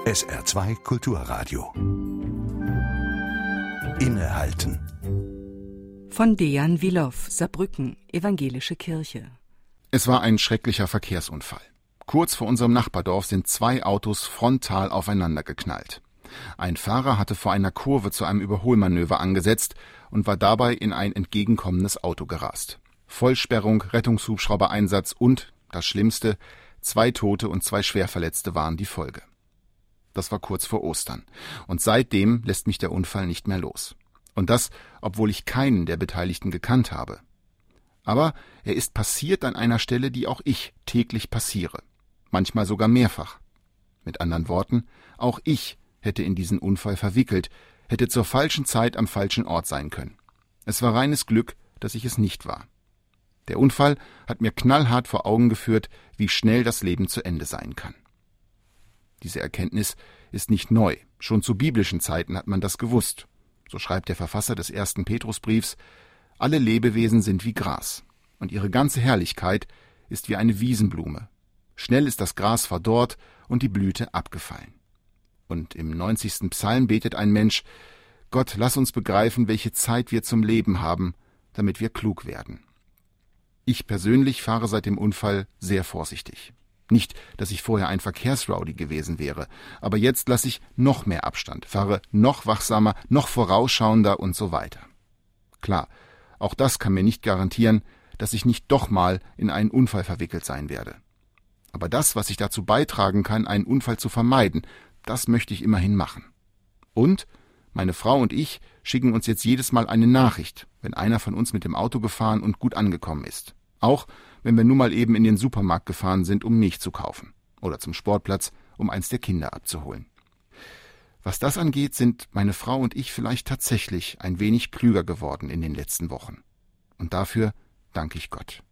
SR2 Kulturradio. Innehalten. Von Dejan Wilow, Saarbrücken, Evangelische Kirche. Es war ein schrecklicher Verkehrsunfall. Kurz vor unserem Nachbardorf sind 2 Autos frontal aufeinander geknallt. Ein Fahrer hatte vor einer Kurve zu einem Überholmanöver angesetzt und war dabei in ein entgegenkommendes Auto gerast. Vollsperrung, Rettungshubschrauber-Einsatz und, das Schlimmste, 2 Tote und 2 Schwerverletzte waren die Folge. Das war kurz vor Ostern. Und seitdem lässt mich der Unfall nicht mehr los. Und das, obwohl ich keinen der Beteiligten gekannt habe. Aber er ist passiert an einer Stelle, die auch ich täglich passiere. Manchmal sogar mehrfach. Mit anderen Worten, auch ich hätte in diesen Unfall verwickelt, hätte zur falschen Zeit am falschen Ort sein können. Es war reines Glück, dass ich es nicht war. Der Unfall hat mir knallhart vor Augen geführt, wie schnell das Leben zu Ende sein kann. Diese Erkenntnis ist nicht neu. Schon zu biblischen Zeiten hat man das gewusst. So schreibt der Verfasser des 1. Petrusbriefs: Alle Lebewesen sind wie Gras, und ihre ganze Herrlichkeit ist wie eine Wiesenblume. Schnell ist das Gras verdorrt und die Blüte abgefallen. Und im 90. Psalm betet ein Mensch: Gott, lass uns begreifen, welche Zeit wir zum Leben haben, damit wir klug werden. Ich persönlich fahre seit dem Unfall sehr vorsichtig. Nicht, dass ich vorher ein Verkehrsrowdy gewesen wäre, aber jetzt lasse ich noch mehr Abstand, fahre noch wachsamer, noch vorausschauender und so weiter. Klar, auch das kann mir nicht garantieren, dass ich nicht doch mal in einen Unfall verwickelt sein werde. Aber das, was ich dazu beitragen kann, einen Unfall zu vermeiden, das möchte ich immerhin machen. Und meine Frau und ich schicken uns jetzt jedes Mal eine Nachricht, wenn einer von uns mit dem Auto gefahren und gut angekommen ist. Auch wenn wir nun mal eben in den Supermarkt gefahren sind, um Milch zu kaufen. Oder zum Sportplatz, um eins der Kinder abzuholen. Was das angeht, sind meine Frau und ich vielleicht tatsächlich ein wenig klüger geworden in den letzten Wochen. Und dafür danke ich Gott.